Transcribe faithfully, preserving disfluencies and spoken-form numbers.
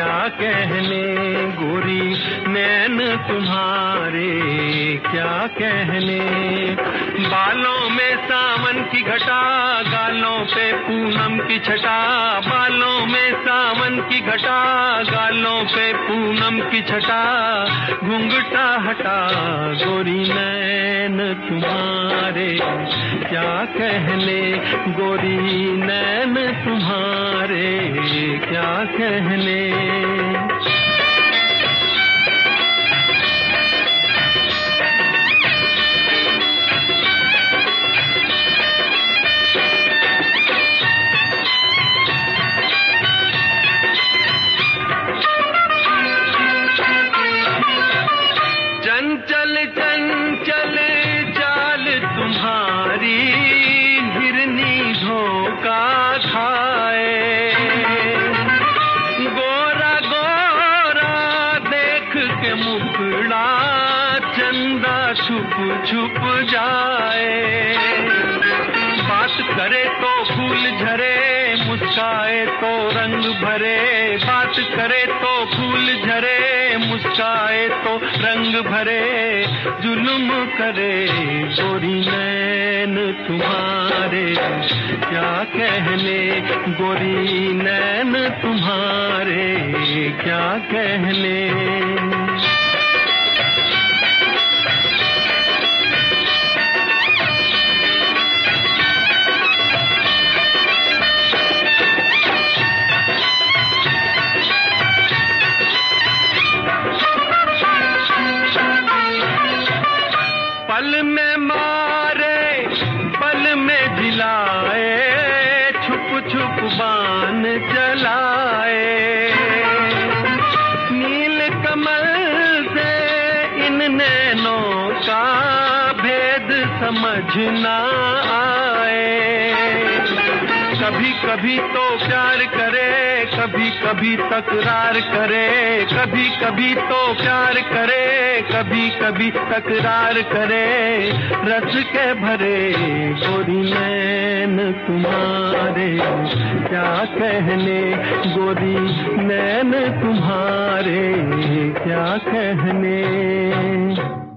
क्या कहने गोरी नैन तुम्हारे क्या कहने। बालों में सावन की घटा गालों पे पूनम की छटा, बालों में सावन की घटा गालों पे पूनम की छटा। घूंघटा हटा गोरी नैन तुम्हारे क्या कहने गोरी नैन तुम्हारे क्या कहने। चंचल चंचल चाल तुम्हारी हिरनी धोखा खाए। गोरा गोरा देख के मुखड़ा चंदा छुप छुप जाए। बात करे तो फूल झरे मुस्काए तो रंग भरे, बात करे तो फूल झरे मुस्काए तो रंग भरे। जुल्म करे गोरी नैन तुम्हारे क्या कहने गोरी नैन तुम्हारे क्या कहने। पल में मारे पल में जिलाए, छुप छुप बाण चलाए। नील कमल से इन नैनों का भेद समझ ना आए। कभी कभी तो प्यार करे कभी कभी तकरार करे, कभी कभी तो प्यार करे कभी कभी तकरार करे। रस के भरे गोरी नैन तुम्हारे क्या कहने गोरी नैन तुम्हारे क्या कहने।